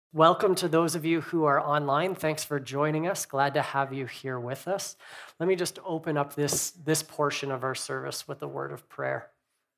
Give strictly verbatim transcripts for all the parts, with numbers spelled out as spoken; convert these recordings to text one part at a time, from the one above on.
Welcome to those of you who are online. Thanks for joining us. Glad to have you here with us. Let me just open up this, this portion of our service with a word of prayer.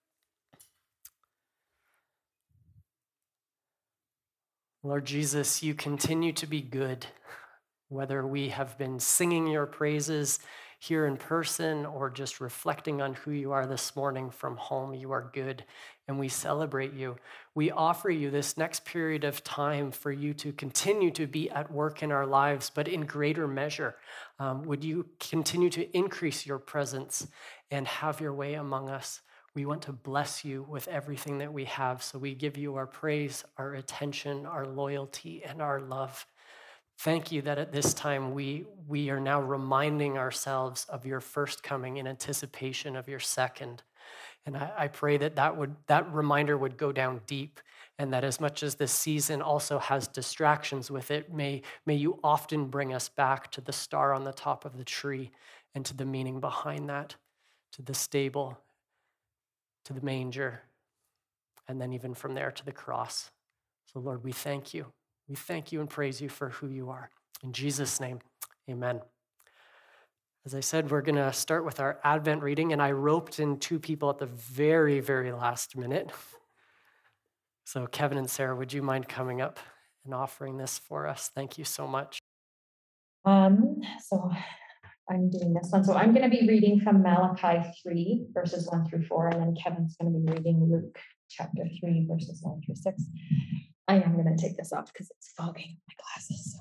Lord Jesus, you continue to be good, whether we have been singing your praises here in person or just reflecting on who you are this morning from home. You are good, and we celebrate you. We offer you this next period of time for you to continue to be at work in our lives, but in greater measure. Um, would you continue to increase your presence and have your way among us? We want to bless you with everything that we have, so we give you our praise, our attention, our loyalty, and our love. Thank you that at this time we, we are now reminding ourselves of your first coming in anticipation of your second. And I, I pray that that, would, that reminder would go down deep, and that as much as this season also has distractions with it, may, may you often bring us back to the star on the top of the tree and to the meaning behind that, to the stable, to the manger, and then even from there to the cross. So Lord, we thank you. We thank you and praise you for who you are. In Jesus' name, amen. As I said, we're going to start with our Advent reading, and I roped in two people at the very, very last minute. So Kevin and Sarah, would you mind coming up and offering this for us? Thank you so much. Um, so I'm doing this one. So I'm going to be reading from Malachi three, verses one through four, and then Kevin's going to be reading Luke chapter three, verses one through six. I am going to take this off because it's fogging my glasses.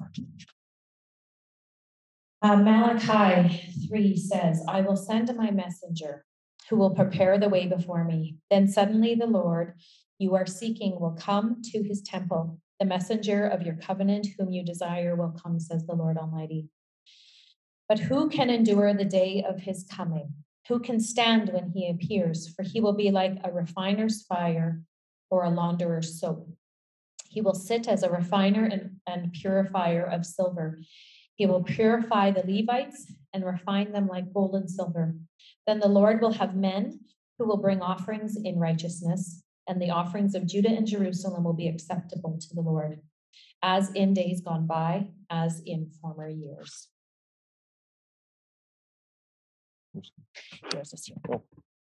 Uh, Malachi three says, I will send my messenger who will prepare the way before me. Then suddenly the Lord you are seeking will come to his temple. The messenger of your covenant whom you desire will come, says the Lord Almighty. But who can endure the day of his coming? Who can stand when he appears? For he will be like a refiner's fire or a launderer's soap. He will sit as a refiner and, and purifier of silver. He will purify the Levites and refine them like gold and silver. Then the Lord will have men who will bring offerings in righteousness, and the offerings of Judah and Jerusalem will be acceptable to the Lord, as in days gone by, as in former years. Yours is here. Oh.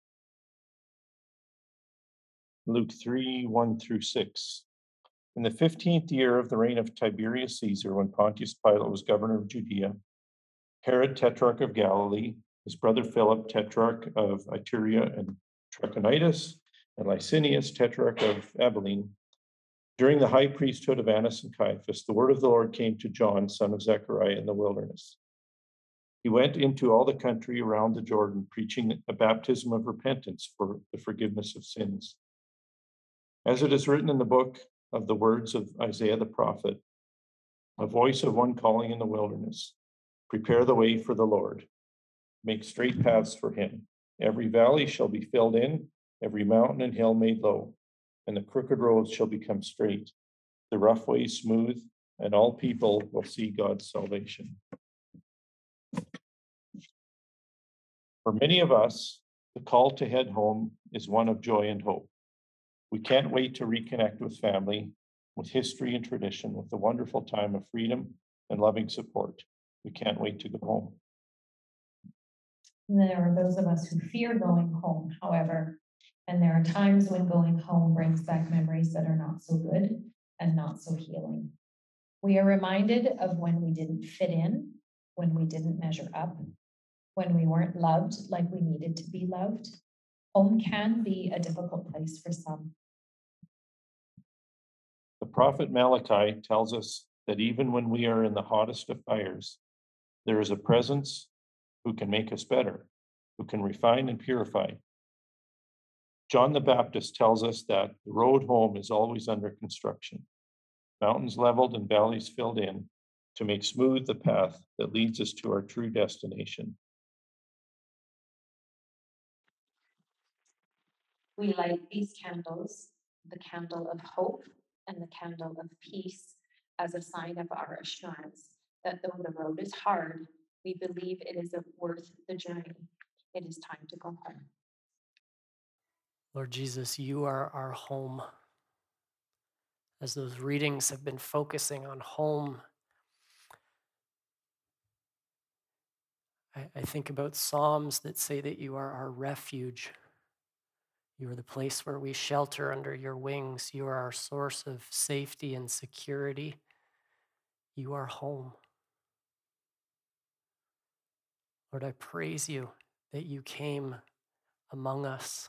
Luke three, one through six. In the fifteenth year of the reign of Tiberius Caesar, when Pontius Pilate was governor of Judea, Herod, tetrarch of Galilee, his brother Philip, tetrarch of Iturea and Trachonitis, and Licinius, tetrarch of Abilene, during the high priesthood of Annas and Caiaphas, the word of the Lord came to John, son of Zechariah, in the wilderness. He went into all the country around the Jordan, preaching a baptism of repentance for the forgiveness of sins. As it is written in the book of the words of Isaiah the prophet, a voice of one calling in the wilderness, prepare the way for the Lord, make straight paths for him. Every valley shall be filled in, every mountain and hill made low, and the crooked roads shall become straight, the rough ways smooth, and all people will see God's salvation. For many of us, the call to head home is one of joy and hope. We can't wait to reconnect with family, with history and tradition, with the wonderful time of freedom and loving support. We can't wait to go home. And there are those of us who fear going home, however, and there are times when going home brings back memories that are not so good and not so healing. We are reminded of when we didn't fit in, when we didn't measure up, when we weren't loved like we needed to be loved. Home can be a difficult place for some. The prophet Malachi tells us that even when we are in the hottest of fires, there is a presence who can make us better, who can refine and purify. John the Baptist tells us that the road home is always under construction, mountains leveled and valleys filled in to make smooth the path that leads us to our true destination. We light these candles, the candle of hope and the candle of peace, as a sign of our assurance that though the road is hard, we believe it is worth the journey. It is time to go home. Lord Jesus, you are our home. As those readings have been focusing on home, I, I think about Psalms that say that you are our refuge. You are the place where we shelter under your wings. You are our source of safety and security. You are home. Lord, I praise you that you came among us,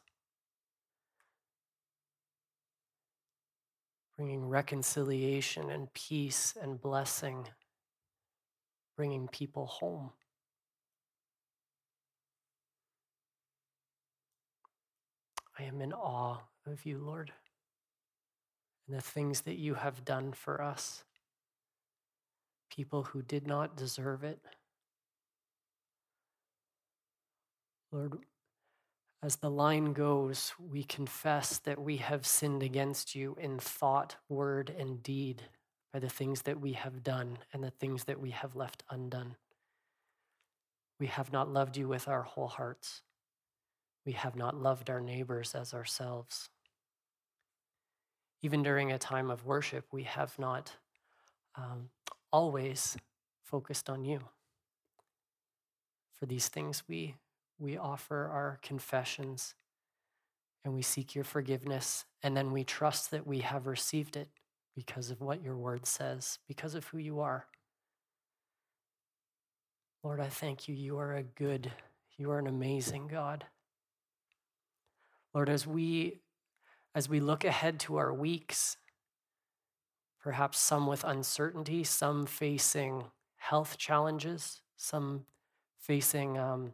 bringing reconciliation and peace and blessing, bringing people home. I am in awe of you, Lord, and the things that you have done for us, people who did not deserve it. Lord, as the line goes, we confess that we have sinned against you in thought, word, and deed by the things that we have done and the things that we have left undone. We have not loved you with our whole hearts. We have not loved our neighbors as ourselves. Even during a time of worship, we have not um, always focused on you. For these things, we, we offer our confessions and we seek your forgiveness, and then we trust that we have received it because of what your word says, because of who you are. Lord, I thank you. You are a good, you are an amazing God. Lord, as we as we look ahead to our weeks, perhaps some with uncertainty, some facing health challenges, some facing um,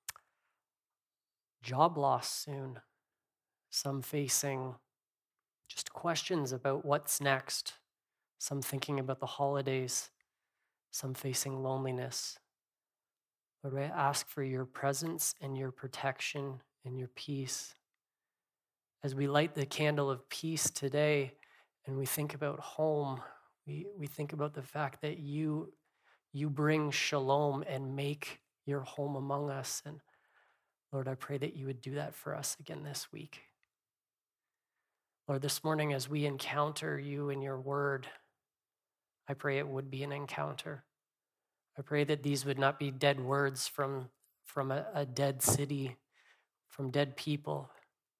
job loss soon, some facing just questions about what's next, some thinking about the holidays, some facing loneliness. Lord, I ask for your presence and your protection and your peace. As we light the candle of peace today and we think about home, we, we think about the fact that you, you bring shalom and make your home among us. And Lord, I pray that you would do that for us again this week. Lord, this morning as we encounter you in your word, I pray it would be an encounter. I pray that these would not be dead words from, from a, a dead city, from dead people.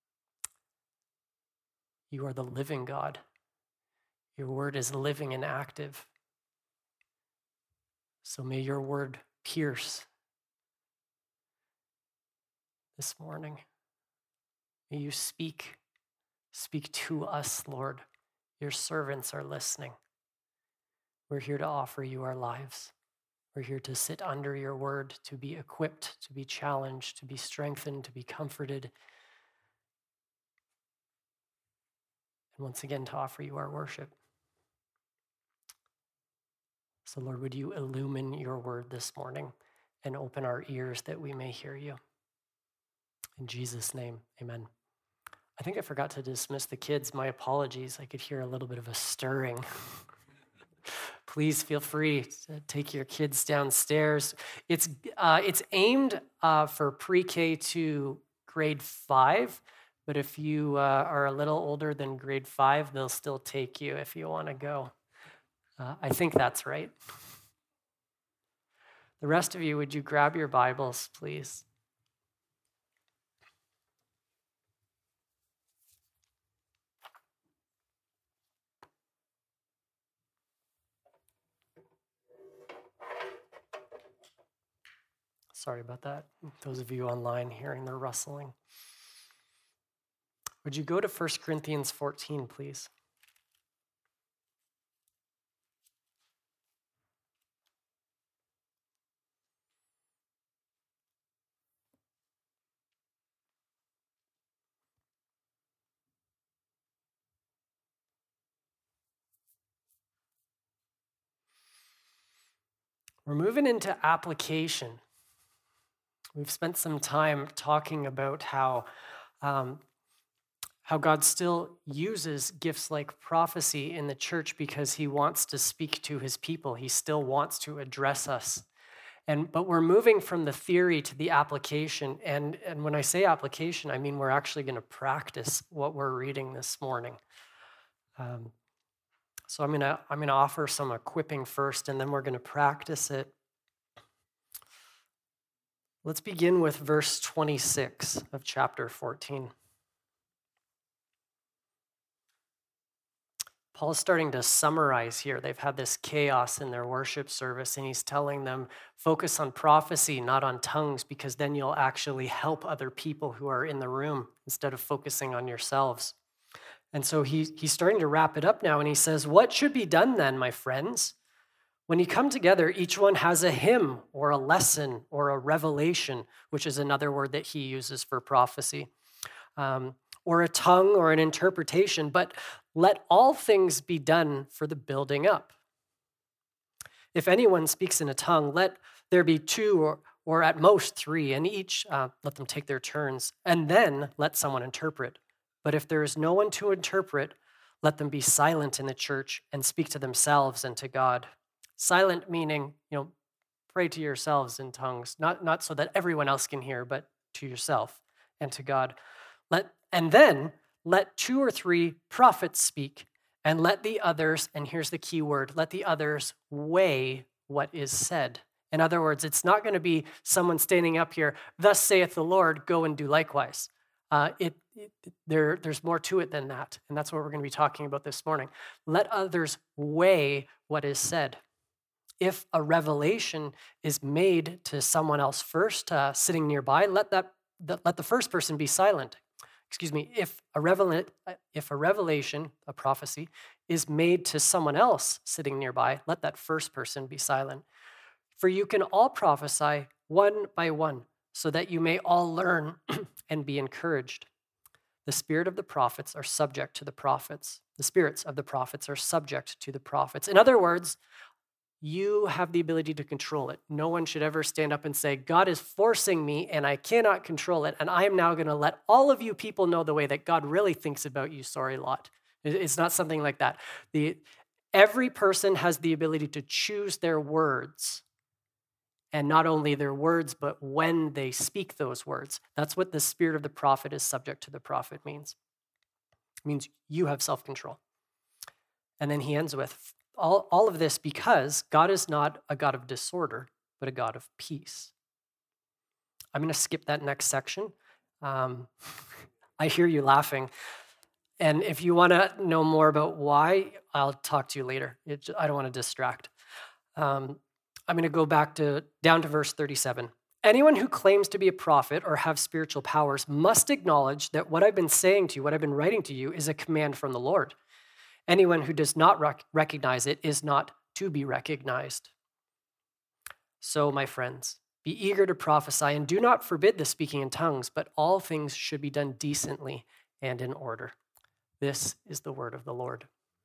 You are the living God. Your word is living and active. So may your word pierce this morning. May you speak. Speak to us, Lord. Your servants are listening. We're here to offer you our lives. We're here to sit under your word, to be equipped, to be challenged, to be strengthened, to be comforted. And once again, to offer you our worship. So, Lord, would you illumine your word this morning and open our ears that we may hear you? In Jesus' name, amen. I think I forgot to dismiss the kids. My apologies. I could hear a little bit of a stirring. Please feel free to take your kids downstairs. It's uh, it's aimed uh, for pre-K to grade five, but if you uh, are a little older than grade five, they'll still take you if you want to go. Uh, I think that's right. The rest of you, would you grab your Bibles, please? Sorry about that. Those of you online hearing the rustling. Would you go to First Corinthians fourteen, please? We're moving into application. We've spent some time talking about how, um, how God still uses gifts like prophecy in the church because he wants to speak to his people. He still wants to address us. And, but we're moving from the theory to the application. And, and when I say application, I mean we're actually going to practice what we're reading this morning. Um, So I'm gonna I'm gonna offer some equipping first, and then we're gonna practice it. Let's begin with verse twenty-six of chapter fourteen. Paul's starting to summarize here. They've had this chaos in their worship service, and he's telling them, focus on prophecy, not on tongues, because then you'll actually help other people who are in the room instead of focusing on yourselves. And so he, he's starting to wrap it up now, and he says, what should be done then, my friends? When you come together, each one has a hymn or a lesson or a revelation, which is another word that he uses for prophecy, um, or a tongue or an interpretation, but let all things be done for the building up. If anyone speaks in a tongue, let there be two or, or at most three, and each uh, let them take their turns, and then let someone interpret. But if there is no one to interpret, let them be silent in the church and speak to themselves and to God. Silent meaning, you know, pray to yourselves in tongues, not, not so that everyone else can hear, but to yourself and to God. Let and then let two or three prophets speak, and let the others, and here's the key word, let the others weigh what is said. In other words, it's not going to be someone standing up here, thus saith the Lord, go and do likewise. Uh, it, it there, there's more to it than that, and that's what we're going to be talking about this morning. Let others weigh what is said. If a revelation is made to someone else first, uh, sitting nearby, let that, that let the first person be silent. Excuse me. If a revel if a revelation, a prophecy, is made to someone else sitting nearby, let that first person be silent. For you can all prophesy one by one, so that you may all learn and be encouraged. The spirit of the prophets are subject to the prophets. The spirits of the prophets are subject to the prophets. In other words, you have the ability to control it. No one should ever stand up and say, God is forcing me and I cannot control it, and I am now going to let all of you people know the way that God really thinks about you, sorry lot. It's not something like that. The, every person has the ability to choose their words, and not only their words, but when they speak those words. That's what the spirit of the prophet is subject to the prophet means. It means you have self-control. And then he ends with, All, all of this because God is not a God of disorder, but a God of peace. I'm going to skip that next section. Um, I hear you laughing. And if you want to know more about why, I'll talk to you later. It, I don't want to distract. Um, I'm going to go back to down to verse thirty-seven. Anyone who claims to be a prophet or have spiritual powers must acknowledge that what I've been saying to you, what I've been writing to you, is a command from the Lord. Anyone who does not rec- recognize it is not to be recognized. So, my friends, be eager to prophesy and do not forbid the speaking in tongues, but all things should be done decently and in order. This is the word of the Lord.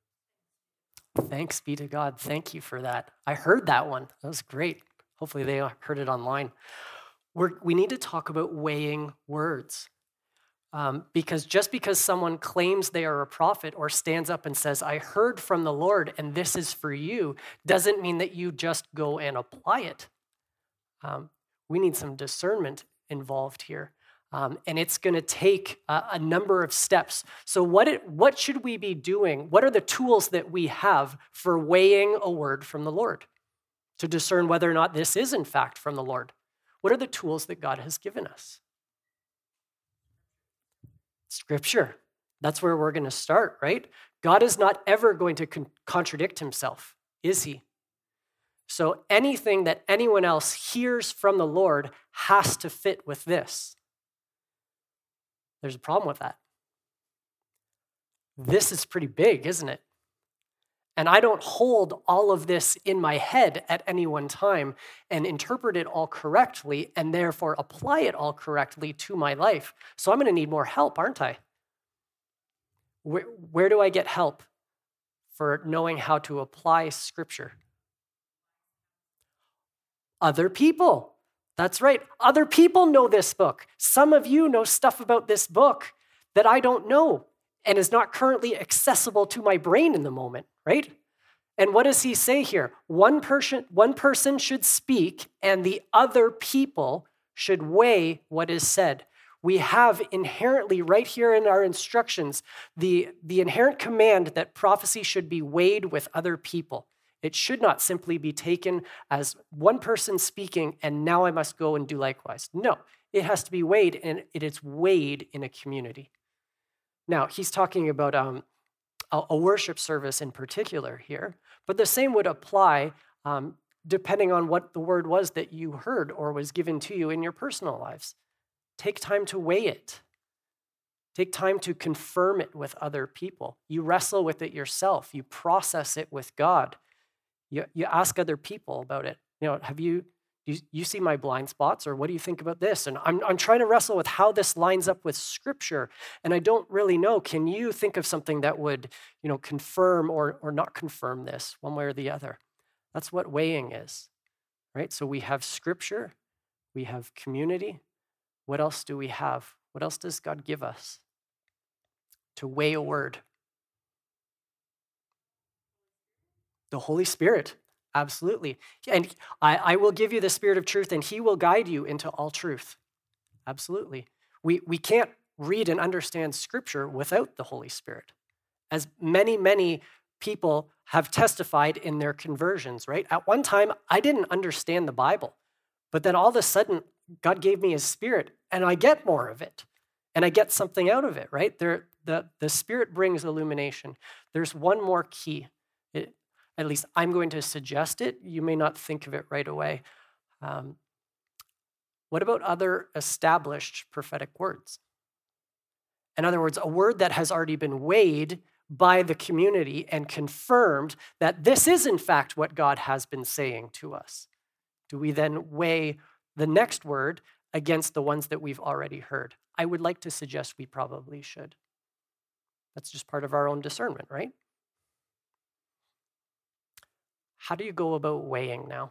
Thanks be to God. Thank you for that. I heard that one. That was great. Hopefully they heard it online. We're, we need to talk about weighing words. Um, because just because someone claims they are a prophet or stands up and says, I heard from the Lord and this is for you, doesn't mean that you just go and apply it. Um, we need some discernment involved here. Um, and it's going to take a, a number of steps. So what, it, what should we be doing? What are the tools that we have for weighing a word from the Lord to discern whether or not this is in fact from the Lord? What are the tools that God has given us? Scripture. That's where we're going to start, right? God is not ever going to con- contradict himself, is he? So anything that anyone else hears from the Lord has to fit with this. There's a problem with that. This is pretty big, isn't it? And I don't hold all of this in my head at any one time and interpret it all correctly and therefore apply it all correctly to my life. So I'm going to need more help, aren't I? Where, where do I get help for knowing how to apply Scripture? Other people. That's right. Other people know this book. Some of you know stuff about this book that I don't know and is not currently accessible to my brain in the moment, right? And what does he say here? One person, one person should speak and the other people should weigh what is said. We have inherently, right here in our instructions, the, the inherent command that prophecy should be weighed with other people. It should not simply be taken as one person speaking, and now I must go and do likewise. No, it has to be weighed, and it is weighed in a community. Now, he's talking about um, a, a worship service in particular here, but the same would apply um, depending on what the word was that you heard or was given to you in your personal lives. Take time to weigh it. Take time to confirm it with other people. You wrestle with it yourself. You process it with God. You, you ask other people about it. You know, have you, you, you see my blind spots, or what do you think about this? And I'm, I'm trying to wrestle with how this lines up with Scripture, and I don't really know. Can you think of something that would, you know, confirm or, or not confirm this one way or the other? That's what weighing is, right? So we have Scripture, we have community. What else do we have? What else does God give us to weigh a word? The Holy Spirit, absolutely. And I, I will give you the Spirit of truth, and he will guide you into all truth. Absolutely. We, we can't read and understand Scripture without the Holy Spirit, as many, many people have testified in their conversions, right? At one time, I didn't understand the Bible, but then all of a sudden, God gave me his Spirit, and I get more of it, and I get something out of it, right? There, the, the Spirit brings illumination. There's one more key. It, at least I'm going to suggest it. You may not think of it right away. Um, what about other established prophetic words? In other words, a word that has already been weighed by the community and confirmed that this is in fact what God has been saying to us. Do we then weigh the next word against the ones that we've already heard? I would like to suggest we probably should. That's just part of our own discernment, right? How do you go about weighing now?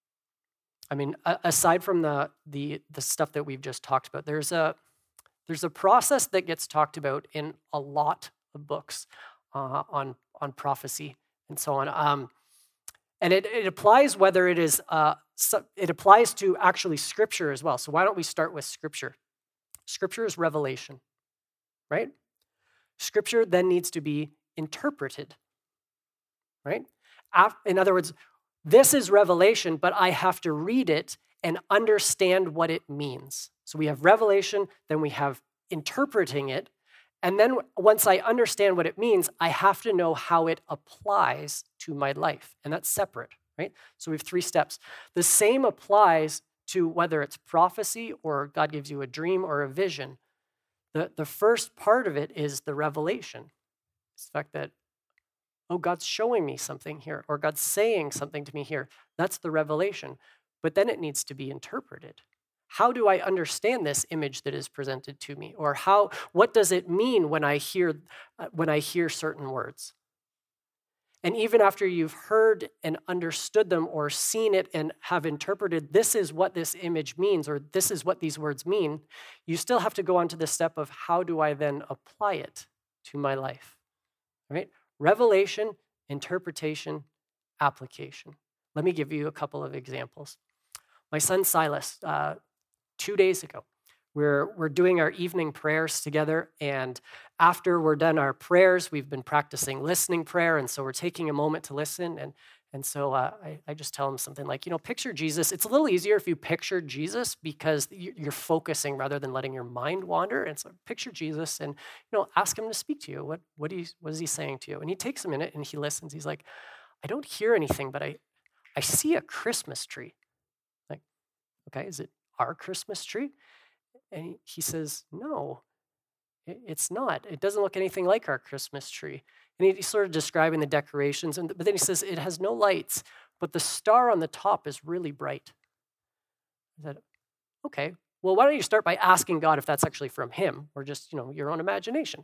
I mean, aside from the the the stuff that we've just talked about, there's a there's a process that gets talked about in a lot of books uh, on on prophecy and so on, um, and it, it applies whether it is uh, it applies to actually Scripture as well. So why don't we start with Scripture? Scripture is revelation, right? Scripture then needs to be interpreted, right? In other words, this is revelation, but I have to read it and understand what it means. So we have revelation, then we have interpreting it, and then once I understand what it means, I have to know how it applies to my life, and that's separate, right? So we have three steps. The same applies to whether it's prophecy or God gives you a dream or a vision. The, the first part of it is the revelation. It's the fact that, oh, God's showing me something here, or God's saying something to me here. That's the revelation. But then it needs to be interpreted. How do I understand this image that is presented to me? Or how? What does it mean when I hear uh, when I hear certain words? And even after you've heard and understood them or seen it and have interpreted, this is what this image means, or this is what these words mean, you still have to go on to the step of how do I then apply it to my life, right? Revelation, interpretation, application. Let me give you a couple of examples. My son Silas, uh, two days ago, we're, we're doing our evening prayers together, and after we're done our prayers, we've been practicing listening prayer, and so we're taking a moment to listen, and, and so uh, I, I just tell him something like, you know, picture Jesus. It's a little easier if you picture Jesus because you're focusing rather than letting your mind wander, and so picture Jesus and, you know, ask him to speak to you. What, what, do you, what is he saying to you? And he takes a minute, and he listens. He's like, I don't hear anything, but I, I see a Christmas tree. Like, okay, is it our Christmas tree? And he, he says, no, it, it's not. It doesn't look anything like our Christmas tree. And he, he's sort of describing the decorations, and but then he says, it has no lights, but the star on the top is really bright. I said, okay, well, why don't you start by asking God if that's actually from him or just, you know, your own imagination?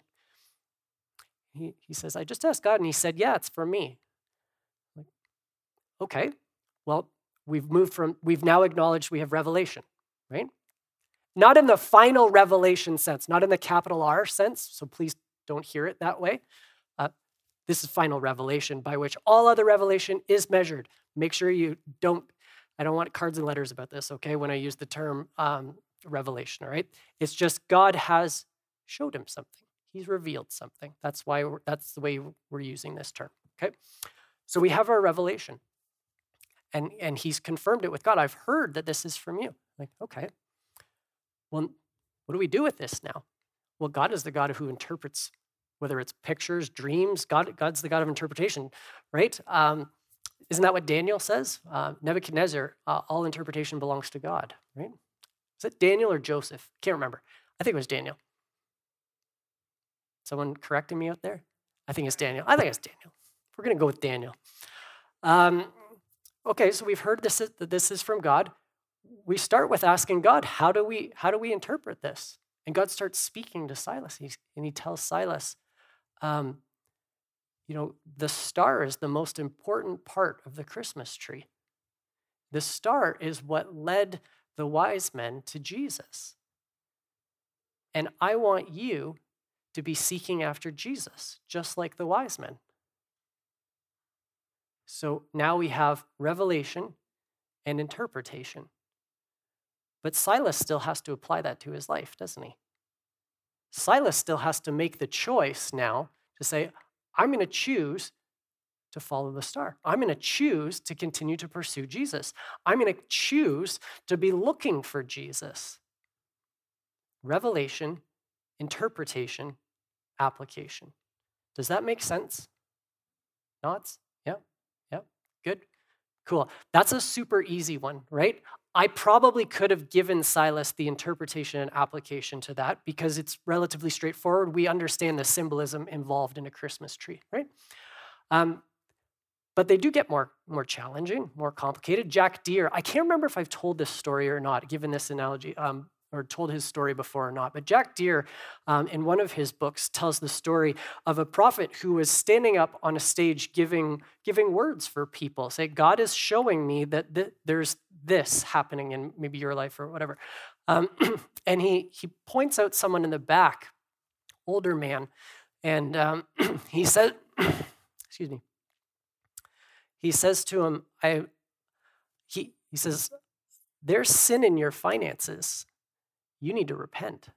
He, he says, I just asked God, and he said, yeah, it's from me. I'm like, okay, well, we've moved from, we've now acknowledged we have revelation, right? Not in the final revelation sense, not in the capital R sense, so please don't hear it that way. Uh, this is final revelation by which all other revelation is measured. Make sure you don't, I don't want cards and letters about this, okay, when I use the term um, revelation, all right? It's just God has showed him something. He's revealed something. That's why we're, that's the way we're using this term, okay? So we have our revelation, and, and he's confirmed it with God. I've heard that this is from you. Like, okay, well, what do we do with this now? Well, God is the God who interprets, whether it's pictures, dreams. God, God's the God of interpretation, right? Um, isn't that what Daniel says? Uh, Nebuchadnezzar, uh, all interpretation belongs to God, right? Is it Daniel or Joseph? Can't remember. I think it was Daniel. Someone correcting me out there? I think it's Daniel. I think it's Daniel. We're going to go with Daniel. Um, okay, so we've heard this is, that this is from God. We start with asking God, how do we how do we interpret this? And God starts speaking to Silas, He's, and he tells Silas, um, you know, the star is the most important part of the Christmas tree. The star is what led the wise men to Jesus. And I want you to be seeking after Jesus, just like the wise men. So now we have revelation and interpretation. But Silas still has to apply that to his life, doesn't he? Silas still has to make the choice now to say, I'm going to choose to follow the star. I'm going to choose to continue to pursue Jesus. I'm going to choose to be looking for Jesus. Revelation, interpretation, application. Does that make sense? Nods? Yeah? Yeah? Good? Cool. That's a super easy one, right? I probably could have given Silas the interpretation and application to that because it's relatively straightforward. We understand the symbolism involved in a Christmas tree, right? Um, but they do get more, more challenging, more complicated. Jack Deere, I can't remember if I've told this story or not, given this analogy, um, or told his story before or not, but Jack Deere, um, in one of his books, tells the story of a prophet who was standing up on a stage giving, giving words for people. Say, God is showing me that th- there's this happening in maybe your life or whatever. Um, and he, he points out someone in the back, older man, and um, he said, excuse me, he says to him, I, he, he says, there's sin in your finances. You need to repent.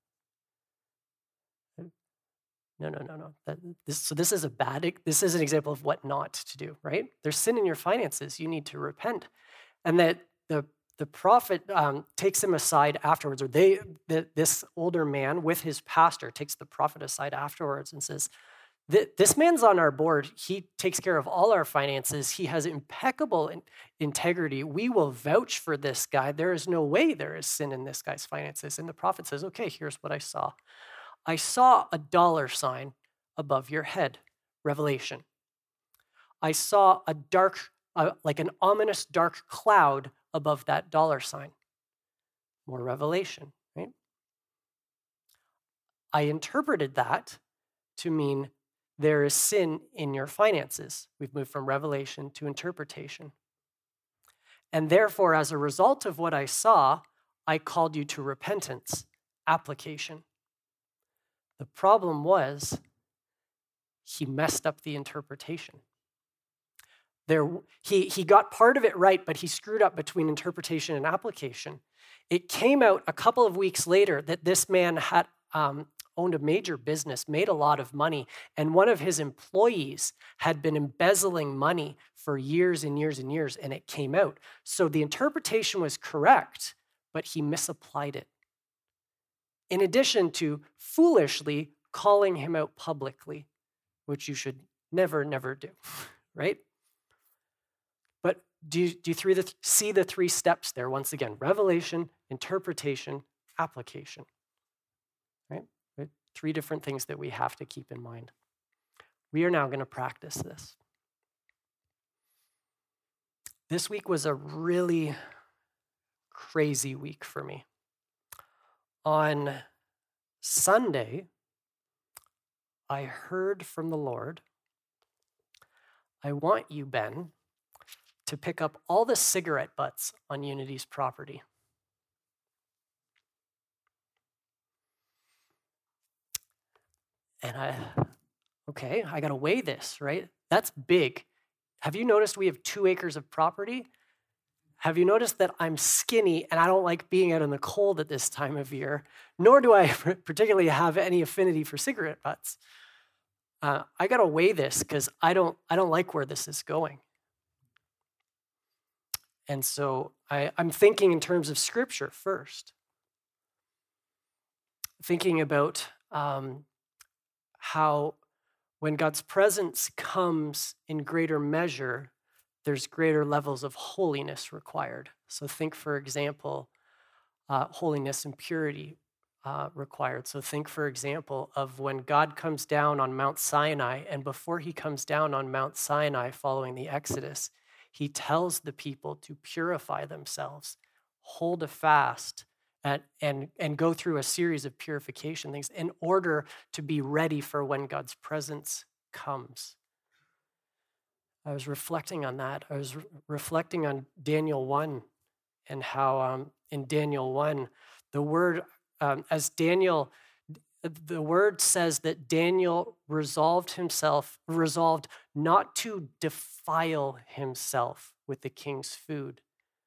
No, no, no, no. That, this, so this is a bad, this is an example of what not to do, right? There's sin in your finances. You need to repent. And that the, the prophet um, takes him aside afterwards, or they, the, this older man with his pastor takes the prophet aside afterwards and says, this man's on our board. He takes care of all our finances. He has impeccable in- integrity. We will vouch for this guy. There is no way there is sin in this guy's finances. And the prophet says, okay, here's what I saw. I saw a dollar sign above your head, Revelation. I saw a dark, uh, like an ominous dark cloud above that dollar sign, more Revelation, right? I interpreted that to mean there is sin in your finances. We've moved from revelation to interpretation. And therefore, as a result of what I saw, I called you to repentance, application. The problem was he messed up the interpretation. There, he, he got part of it right, but he screwed up between interpretation and application. It came out a couple of weeks later that this man had um, owned a major business, made a lot of money, and one of his employees had been embezzling money for years and years and years, and it came out. So the interpretation was correct, but he misapplied it. In addition to foolishly calling him out publicly, which you should never, never do, right? But do you, do you three, the, see the three steps there? Once again, revelation, interpretation, application, right? Three different things that we have to keep in mind. We are now going to practice this. This week was a really crazy week for me. On Sunday, I heard from the Lord, I want you, Ben, to pick up all the cigarette butts on Unity's property. And I, okay, I got to weigh this, right? That's big. Have you noticed we have two acres of property? have you noticed that I'm skinny and I don't like being out in the cold at this time of year, nor do I particularly have any affinity for cigarette butts. Uh, I got to weigh this because I don't, I don't like where this is going. And so I, I'm thinking in terms of scripture first. Thinking about um, how when God's presence comes in greater measure, there's greater levels of holiness required. So think, for example, uh, holiness and purity uh, required. So think, for example, of when God comes down on Mount Sinai, and before he comes down on Mount Sinai following the Exodus, he tells the people to purify themselves, hold a fast, and, and, and go through a series of purification things in order to be ready for when God's presence comes. I was reflecting on that. I was re- reflecting on Daniel one and how um, in Daniel one, the word, um, as Daniel, the word says that Daniel resolved himself, resolved not to defile himself with the king's food.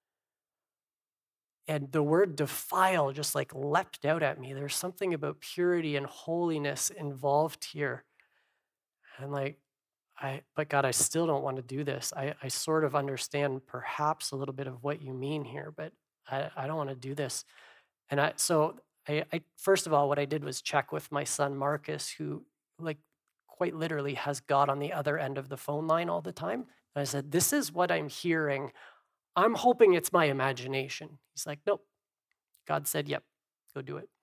And the word defile just like leapt out at me. There's something about purity and holiness involved here. And like, I, but God, I still don't want to do this. I, I sort of understand perhaps a little bit of what you mean here, but I, I don't want to do this. And I, so I, I, first of all, what I did was check with my son, Marcus, who like quite literally has God on the other end of the phone line all the time. And I said, this is what I'm hearing. I'm hoping it's my imagination. He's like, nope. God said, yep, go do it.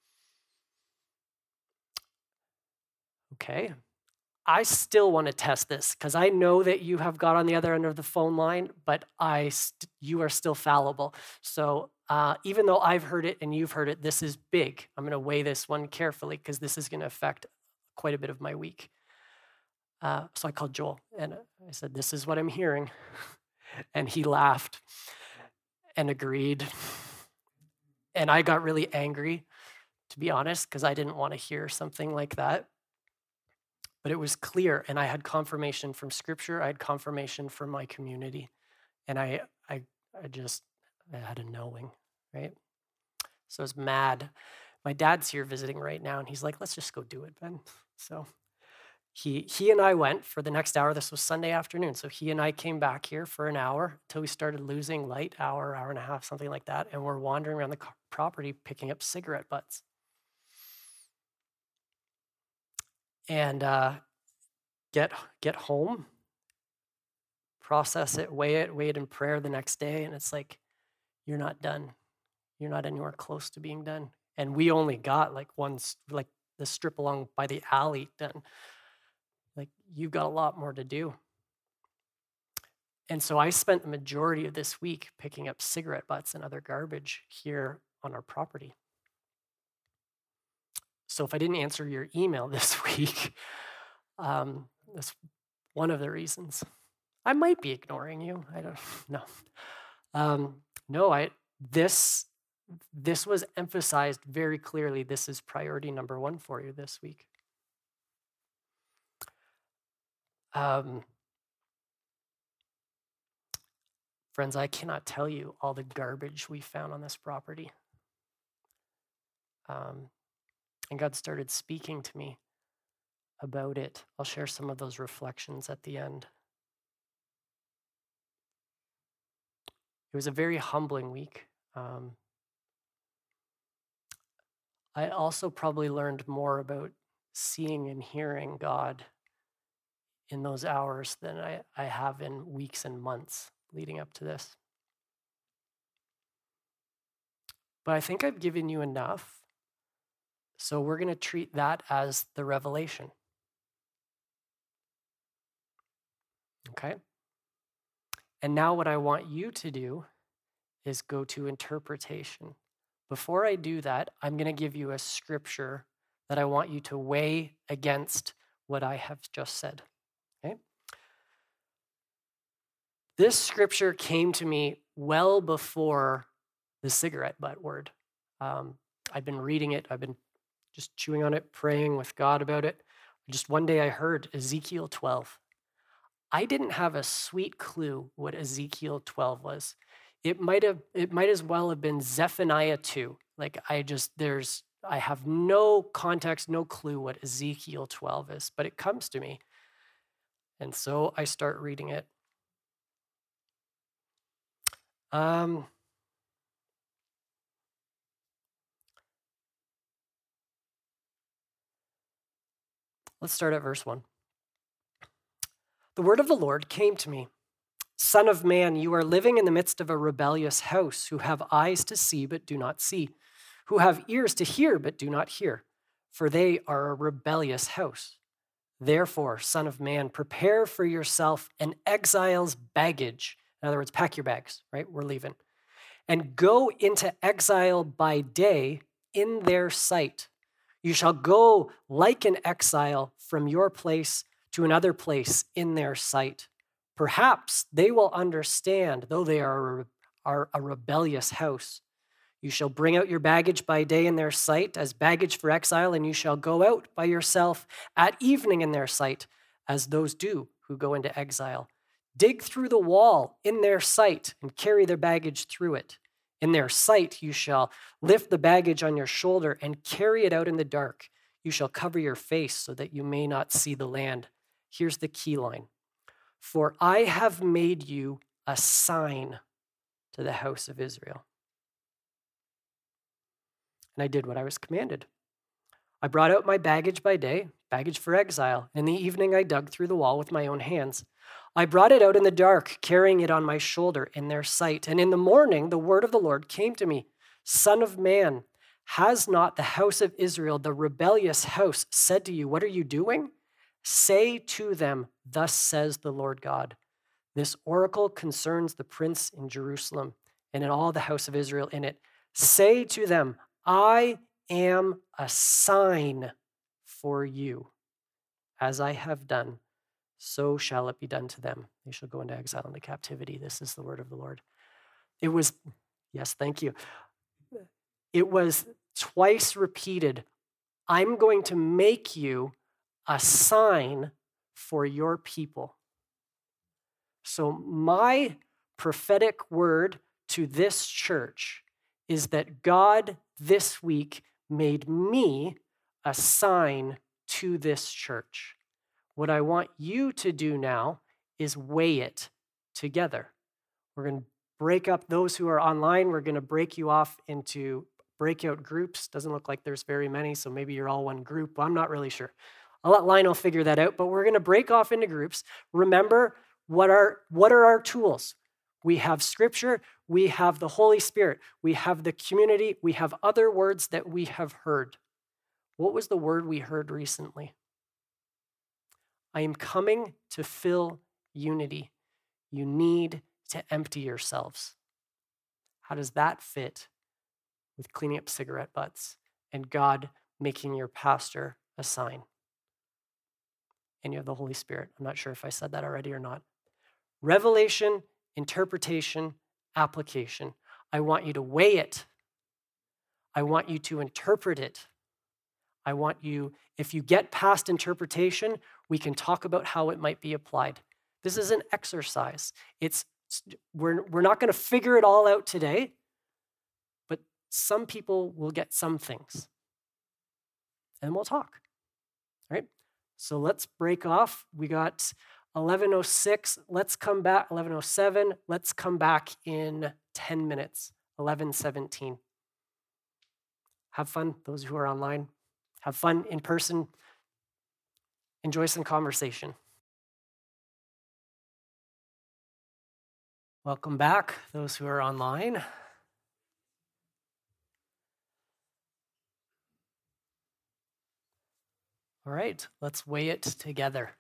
Okay. I still want to test this because I know that you have God on the other end of the phone line, but I, st- you are still fallible. So uh, even though I've heard it and you've heard it, this is big. I'm going to weigh this one carefully because this is going to affect quite a bit of my week. Uh, so I called Joel and I said, this is what I'm hearing. And he laughed and agreed. And I got really angry, to be honest, because I didn't want to hear something like that. But it was clear, and I had confirmation from Scripture. I had confirmation from my community, and I, I, I just, I had a knowing, right? So I was mad. My dad's here visiting right now, and he's like, "Let's just go do it, Ben." So he, he and I went for the next hour. This was Sunday afternoon, so he and I came back here for an hour until we started losing light, hour, hour and a half, something like that, and we're wandering around the property picking up cigarette butts. And uh, get get home, process it, weigh it, weigh it in prayer the next day, and it's like, you're not done. You're not anywhere close to being done. And we only got like one, like the strip along by the alley done. Like, you've got a lot more to do. And so I spent the majority of this week picking up cigarette butts and other garbage here on our property. So if I didn't answer your email this week, um, that's one of the reasons. I might be ignoring you. I don't know. Um, no, I this this was emphasized very clearly. This is priority number one for you this week. Um, friends, I cannot tell you all the garbage we found on this property. Um, and God started speaking to me about it. I'll share some of those reflections at the end. It was a very humbling week. Um, I also probably learned more about seeing and hearing God in those hours than I, I have in weeks and months leading up to this. But I think I've given you enough. So we're going to treat that as the revelation. Okay? And now what I want you to do is go to interpretation. Before I do that, I'm going to give you a scripture that I want you to weigh against what I have just said. Okay? This scripture came to me well before the cigarette butt word. Um, I've been reading it. I've been just chewing on it, praying with God about it. Just one day I heard Ezekiel twelve. I didn't have a sweet clue what Ezekiel twelve was. It might have, it might as well have been Zephaniah two. Like I just, there's, I have no context, no clue what Ezekiel twelve is, but it comes to me. And so I start reading it. Um, let's start at verse one. The word of the Lord came to me. Son of man, you are living in the midst of a rebellious house, who have eyes to see but do not see, who have ears to hear but do not hear, for they are a rebellious house. Therefore, son of man, prepare for yourself an exile's baggage. In other words, pack your bags, right? We're leaving. And go into exile by day in their sight. You shall go like an exile from your place to another place in their sight. Perhaps they will understand, though they are, are a rebellious house. You shall bring out your baggage by day in their sight as baggage for exile, and you shall go out by yourself at evening in their sight, as those do who go into exile. Dig through the wall in their sight and carry their baggage through it. In their sight you shall lift the baggage on your shoulder and carry it out in the dark. You shall cover your face so that you may not see the land. Here's the key line. For I have made you a sign to the house of Israel. And I did what I was commanded. I brought out my baggage by day, baggage for exile. In the evening I dug through the wall with my own hands. I brought it out in the dark, carrying it on my shoulder in their sight. And in the morning the word of the Lord came to me. Son of man, has not the house of Israel, the rebellious house, said to you, what are you doing? Say to them, thus says the Lord God, this oracle concerns the prince in Jerusalem and in all the house of Israel in it. Say to them, I am a sign for you. As I have done, so shall it be done to them. They shall go into exile, into captivity. This is the word of the Lord. It was, yes, thank you. It was twice repeated. I'm going to make you a sign for your people. So my prophetic word to this church is that God this week made me a sign to this church. What I want you to do now is weigh it together. We're going to break up those who are online. We're going to break you off into breakout groups. Doesn't look like there's very many, so maybe you're all one group. I'm not really sure. I'll let Lionel figure that out, but we're going to break off into groups. Remember, what are, what are our tools? We have scripture, we have the Holy Spirit, we have the community, we have other words that we have heard. What was the word we heard recently? I am coming to fill unity. You need to empty yourselves. How does that fit with cleaning up cigarette butts and God making your pastor a sign? And you have the Holy Spirit. I'm not sure if I said that already or not. Revelation, interpretation, application. I want you to weigh it. I want you to interpret it. I want you, if you get past interpretation, we can talk about how it might be applied. This is an exercise. It's we're, we're not going to figure it all out today, but some people will get some things. And we'll talk. All right? So let's break off. We got eleven oh six. Let's come back. eleven oh seven. Let's come back in ten minutes. eleven seventeen. Have fun, those who are online. Have fun in person. Enjoy some conversation. Welcome back, those who are online. All right, let's weigh it together.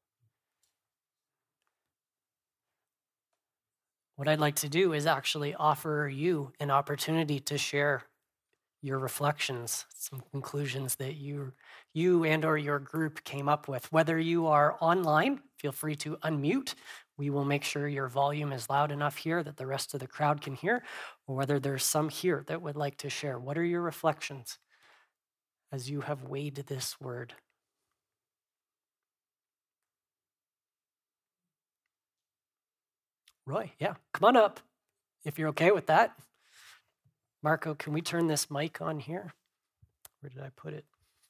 What I'd like to do is actually offer you an opportunity to share your reflections, some conclusions that you you and or your group came up with. Whether you are online, feel free to unmute. We will make sure your volume is loud enough here that the rest of the crowd can hear, or whether there's some here that would like to share. What are your reflections as you have weighed this word? Roy, yeah, come on up. if you're okay with that. Marco, can we turn this mic on here? Where did I put it?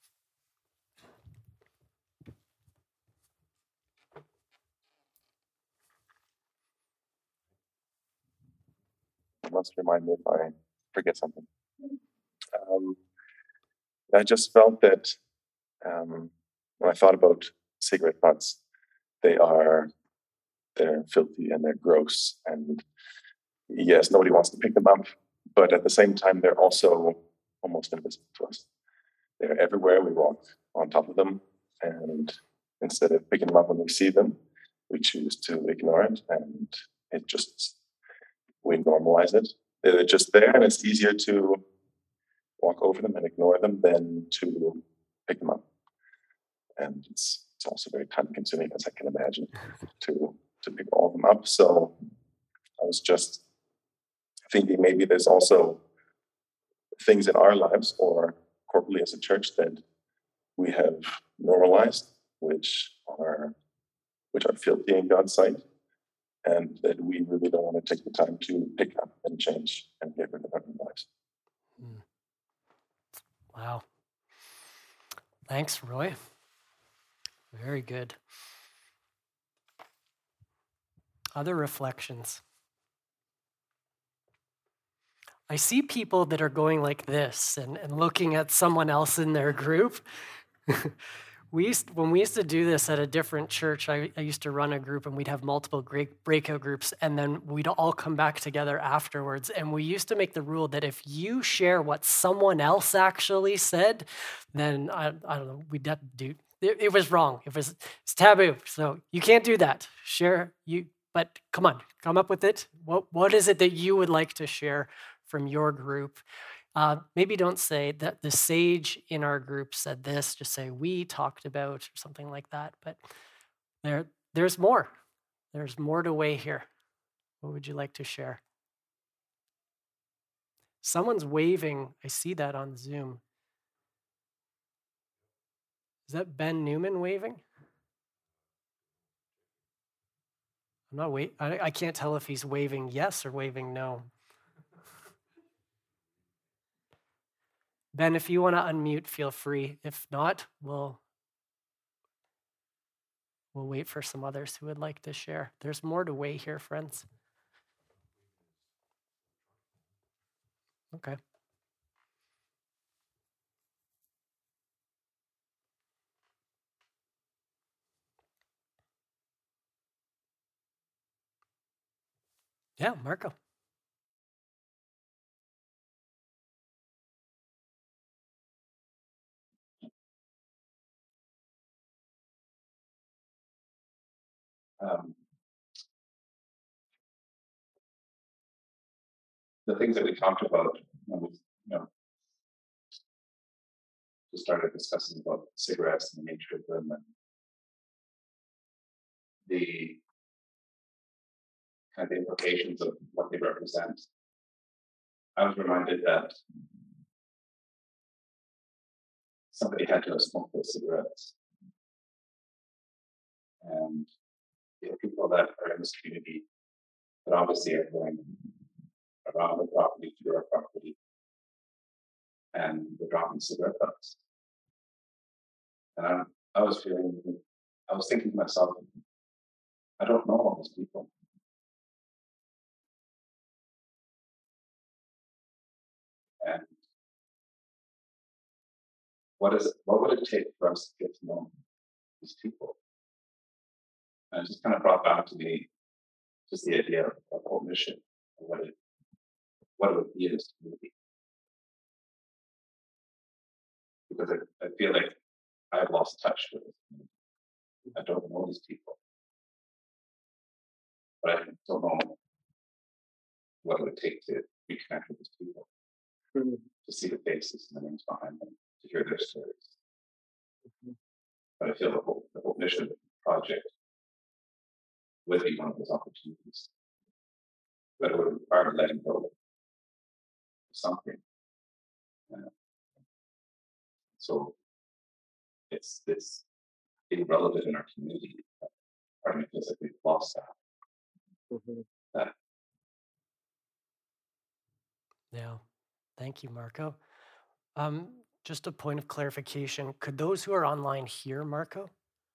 You must remind me if I forget something. Um, I just felt that um, when I thought about cigarette butts, they are they're filthy and they're gross, and yes, nobody wants to pick them up, but at the same time, they're also almost invisible to us. They're everywhere. We walk on top of them, and instead of picking them up when we see them, we choose to ignore it, and it just we normalize it. They're just there, and it's easier to walk over them and ignore them than to pick them up. And it's it's also very time consuming, as I can imagine, to to pick all of them up. So I was just thinking maybe there's also things in our lives or corporately as a church that we have normalized, which are which are filthy in God's sight, and that we really don't want to take the time to pick up and change and get rid of our lives. Hmm. Wow. Thanks, Roy. Very good. Other reflections. I see people that are going like this and, and looking at someone else in their group. we used, when we used to do this at a different church, I, I used to run a group and we'd have multiple break, breakout groups, and then we'd all come back together afterwards. And we used to make the rule that if you share what someone else actually said, then I, I don't know, we'd have to do it, it was wrong. It was it's taboo. So you can't do that. Share you, but come on, come up with it. What what is it that you would like to share from your group? Uh, maybe don't say that the sage in our group said this, just say we talked about or something like that. But there, there's more. There's more to weigh here. What would you like to share? Someone's waving. I see that on Zoom. Is that Ben Newman waving? I'm not wait. I, I can't tell if he's waving yes or waving no. Ben, if you want to unmute, feel free. If not, we'll we'll wait for some others who would like to share. There's more to weigh here, friends. Okay. Yeah, Marco. Um, the things that we talked about when we you know, just started discussing about cigarettes and the nature of them and the kind of implications of what they represent. I was reminded that somebody had to have smoked those cigarettes. And the people that are in this community that obviously are going around the property to our property and we're dropping cigarette butts. And I, I was feeling, I was thinking to myself, I don't know all these people. And what is it, what would it take for us to get to know these people? And it just kind of brought back to me just the idea of, of omission, and what it what it would be in this community. Because I, I feel like I've lost touch with it. I don't know these people. But I don't know what it would take to reconnect with these people. Mm-hmm. To see the faces and the names behind them, to hear their stories. Mm-hmm. But I feel the whole, the whole mission of the project would be one of those opportunities. But it would require letting go of something. Uh, so it's it's irrelevant in our community. Partly because like we've lost that. Mm-hmm. That Yeah. Thank you, Marco. Um, just a point of clarification. Could those who are online hear Marco?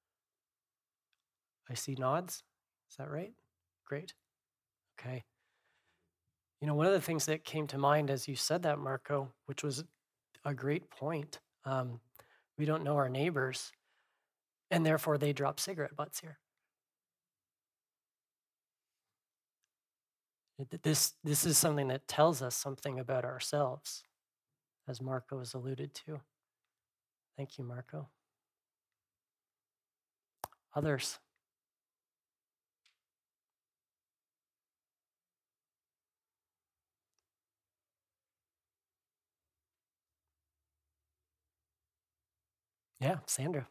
I see nods. Is that right? Great. Okay. You know, one of the things that came to mind as you said that, Marco, which was a great point. Um, we don't know our neighbors, and therefore they drop cigarette butts here. It- This, this is something that tells us something about ourselves, as Marco has alluded to. Thank you, Marco. Others? Yeah, Sandra.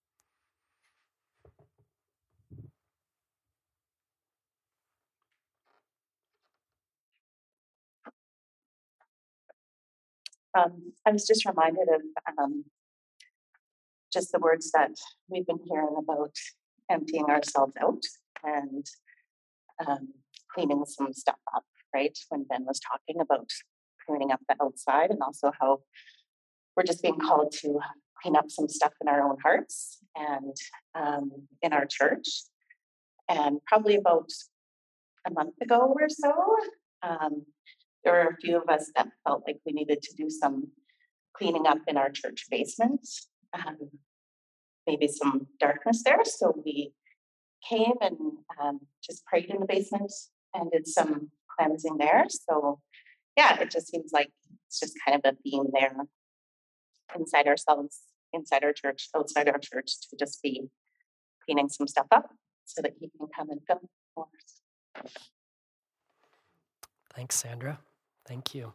Um, I was just reminded of um, just the words that we've been hearing about emptying ourselves out and um, cleaning some stuff up, right? When Ben was talking about cleaning up the outside, and also how we're just being called to clean up some stuff in our own hearts and um, in our church. And probably about a month ago or so, um, there were a few of us that felt like we needed to do some cleaning up in our church basement. Um, maybe some darkness there. So we came and um, just prayed in the basement and did some cleansing there. So yeah, it just seems like it's just kind of a theme there inside ourselves, inside our church, outside our church, to just be cleaning some stuff up so that he can come and film for us. Thanks, Sandra. Thank you.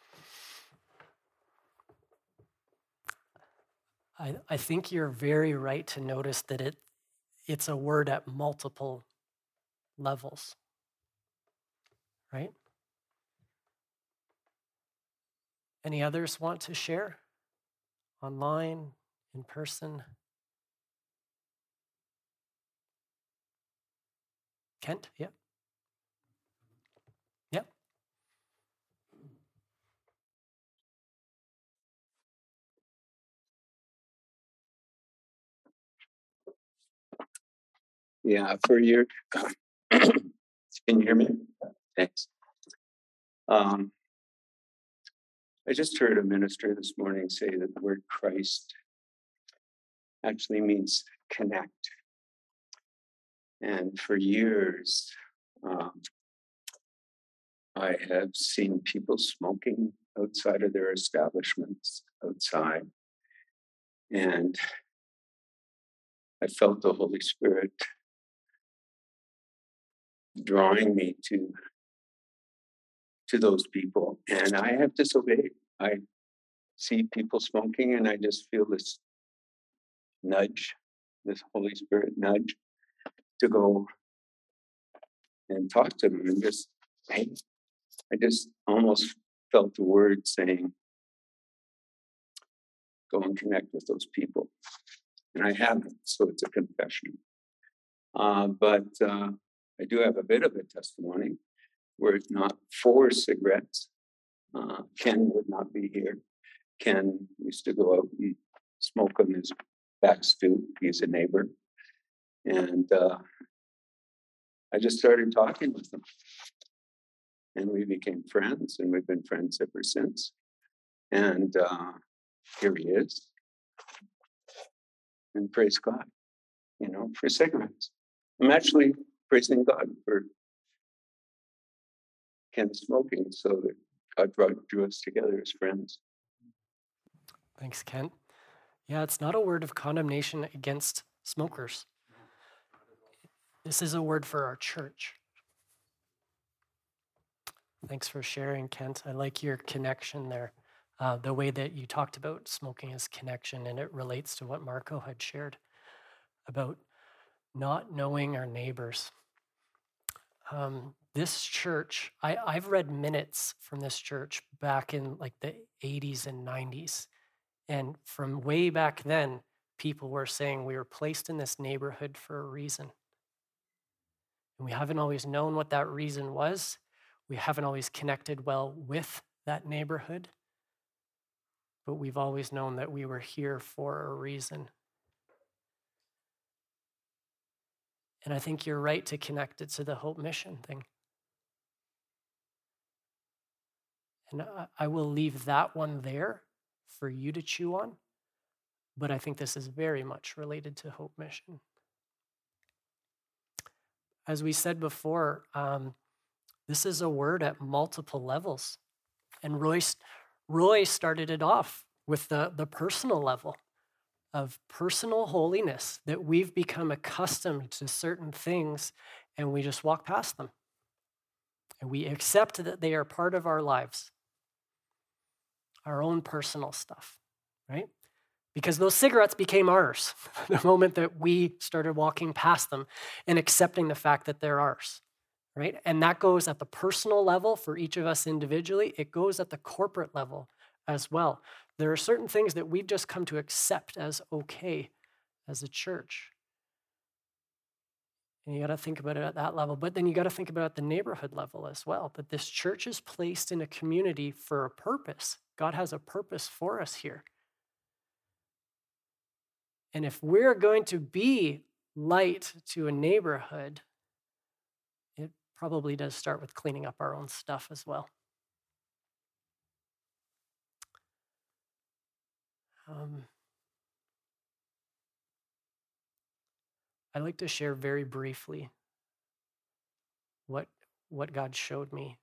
I, I think you're very right to notice that it it's a word at multiple levels, right? Any others want to share? Online, in person? Kent? Yep. Yep. Yeah, for your, can you hear me? Thanks. Um, I just heard a minister this morning say that the word Christ actually means connect. And for years, um, I have seen people smoking outside of their establishments, outside. And I felt the Holy Spirit drawing me to, to those people. And I have disobeyed. I see people smoking and I just feel this nudge, this Holy Spirit nudge to go and talk to them and just, hey, I just almost felt the word saying, go and connect with those people. And I haven't, so it's a confession. Uh, but uh, I do have a bit of a testimony where it's not for cigarettes. Uh, Ken would not be here. Ken used to go out and smoke on his back stoop. He's a neighbor. And uh, I just started talking with him. And we became friends, and we've been friends ever since. And uh, here he is. And praise God, you know, for cigarettes. I'm actually praising God for Ken smoking so that God brought, drew us together as friends. Thanks, Kent. Yeah, it's not a word of condemnation against smokers. This is a word for our church. Thanks for sharing, Kent. I like your connection there. Uh, the way that you talked about smoking as connection, and it relates to what Marco had shared about not knowing our neighbors. Um, this church, I, I've read minutes from this church back in like the eighties and nineties. And from way back then, people were saying we were placed in this neighborhood for a reason. And we haven't always known what that reason was. We haven't always connected well with that neighborhood, but we've always known that we were here for a reason. And I think you're right to connect it to the Hope Mission thing. And I, I will leave that one there for you to chew on, but I think this is very much related to Hope Mission. As we said before, um, this is a word at multiple levels. And Roy, Roy started it off with the, the personal level of personal holiness, that we've become accustomed to certain things and we just walk past them. And we accept that they are part of our lives, our own personal stuff, right? Because those cigarettes became ours the moment that we started walking past them and accepting the fact that they're ours, right? And that goes at the personal level for each of us individually. It goes at the corporate level as well. There are certain things that we've just come to accept as okay as a church. And you got to think about it at that level. But then you got to think about it at the neighborhood level as well. That this church is placed in a community for a purpose. God has a purpose for us here. And if we're going to be light to a neighborhood, it probably does start with cleaning up our own stuff as well. Um, I'd like to share very briefly what, what God showed me,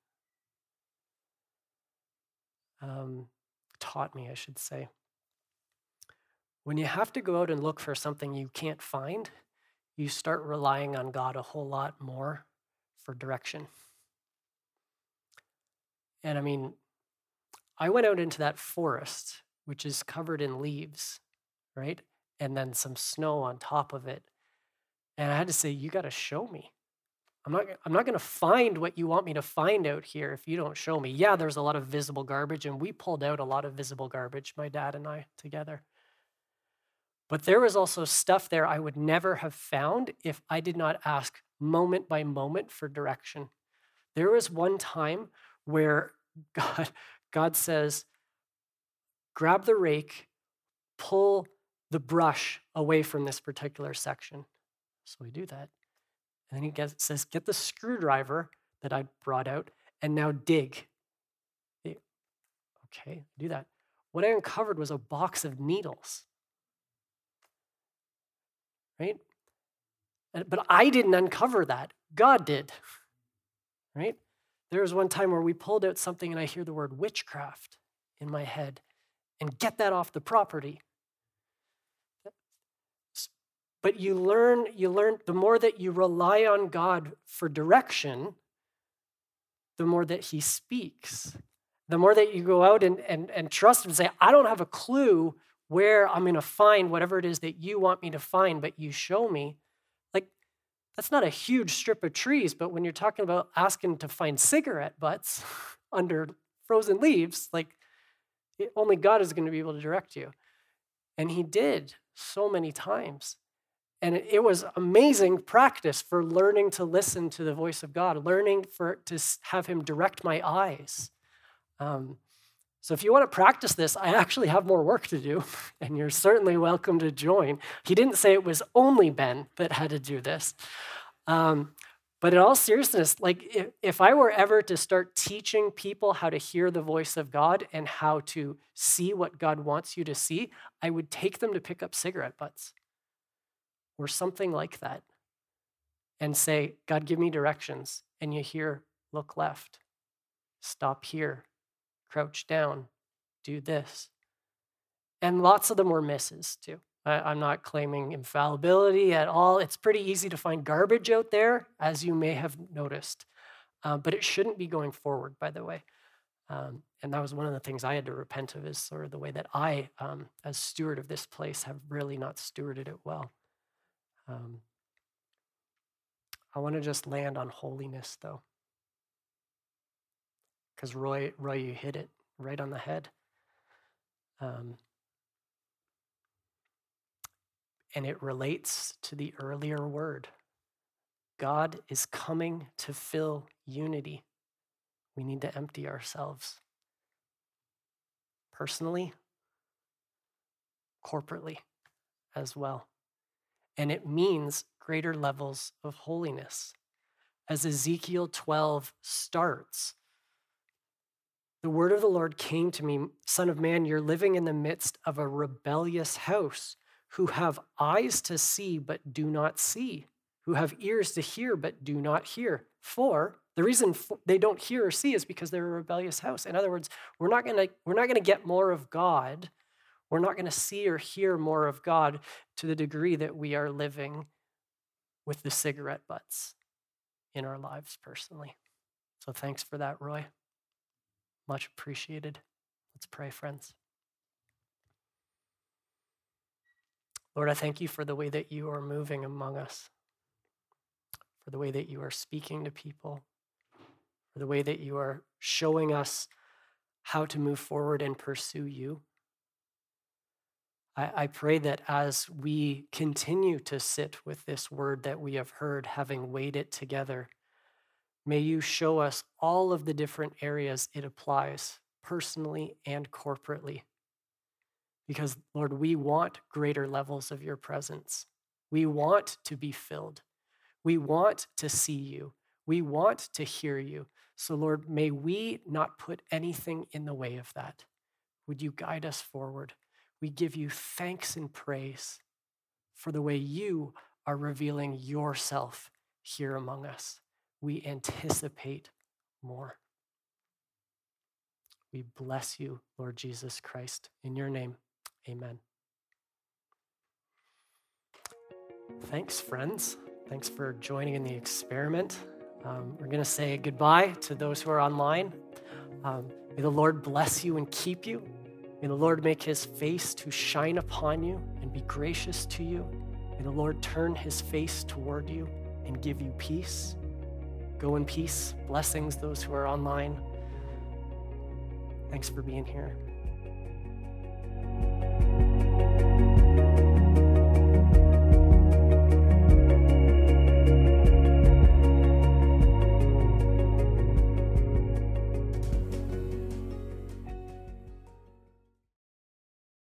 um, taught me, I should say. When you have to go out and look for something you can't find, you start relying on God a whole lot more for direction. And I mean, I went out into that forest, which is covered in leaves, right? And then some snow on top of it. And I had to say, you got to show me. I'm not, I'm not going to find what you want me to find out here if you don't show me. Yeah, there's a lot of visible garbage, and we pulled out a lot of visible garbage, my dad and I together. But there was also stuff there I would never have found if I did not ask moment by moment for direction. There was one time where God, God says, grab the rake, pull the brush away from this particular section. So we do that. And then he gets, says, get the screwdriver that I brought out and now dig. Okay, do that. What I uncovered was a box of needles. Right? But I didn't uncover that. God did. Right? There was one time where we pulled out something and I hear the word witchcraft in my head, and get that off the property. But you learn, you learn, the more that you rely on God for direction, the more that he speaks. The more that you go out and, and, and trust him and say, I don't have a clue where I'm going to find whatever it is that you want me to find, but you show me. Like, that's not a huge strip of trees, but when you're talking about asking to find cigarette butts under frozen leaves, like, it, only God is going to be able to direct you. And he did so many times. And it, it was amazing practice for learning to listen to the voice of God, learning for to have him direct my eyes. Um, So if you want to practice this, I actually have more work to do, and you're certainly welcome to join. He didn't say it was only Ben that had to do this. Um, but in all seriousness, like if, if I were ever to start teaching people how to hear the voice of God and how to see what God wants you to see, I would take them to pick up cigarette butts or something like that and say, God, give me directions. And you hear, look left, stop here, crouch down, do this. And lots of them were misses too. I, I'm not claiming infallibility at all. It's pretty easy to find garbage out there, as you may have noticed. Uh, but it shouldn't be going forward, by the way. Um, and that was one of the things I had to repent of, is sort of the way that I, um, as steward of this place, have really not stewarded it well. Um, I want to just land on holiness, though. Because Roy, Roy, you hit it right on the head. Um, and it relates to the earlier word. God is coming to fill unity. We need to empty ourselves. personally, corporately as well. And it means greater levels of holiness. As Ezekiel twelve starts, the word of the Lord came to me, Son of man, you're living in the midst of a rebellious house who have eyes to see but do not see, who have ears to hear but do not hear. For the reason they don't hear or see is because they're a rebellious house. In other words, we're not gonna, we're not gonna get more of God. We're not gonna see or hear more of God to the degree that we are living with the cigarette butts in our lives personally. So thanks for that, Roy. Much appreciated. Let's pray, friends. Lord, I thank you for the way that you are moving among us, for the way that you are speaking to people, for the way that you are showing us how to move forward and pursue you. I, I pray that as we continue to sit with this word that we have heard, having weighed it together, may you show us all of the different areas it applies, personally and corporately. Because, Lord, we want greater levels of your presence. We want to be filled. We want to see you. We want to hear you. So, Lord, may we not put anything in the way of that. Would you guide us forward? We give you thanks and praise for the way you are revealing yourself here among us. We anticipate more. We bless you, Lord Jesus Christ. In your name, amen. Thanks, friends. Thanks for joining in the experiment. Um, we're going to say goodbye to those who are online. Um, may the Lord bless you and keep you. May the Lord make his face to shine upon you and be gracious to you. May the Lord turn his face toward you and give you peace. Go in peace. Blessings, those who are online. Thanks for being here.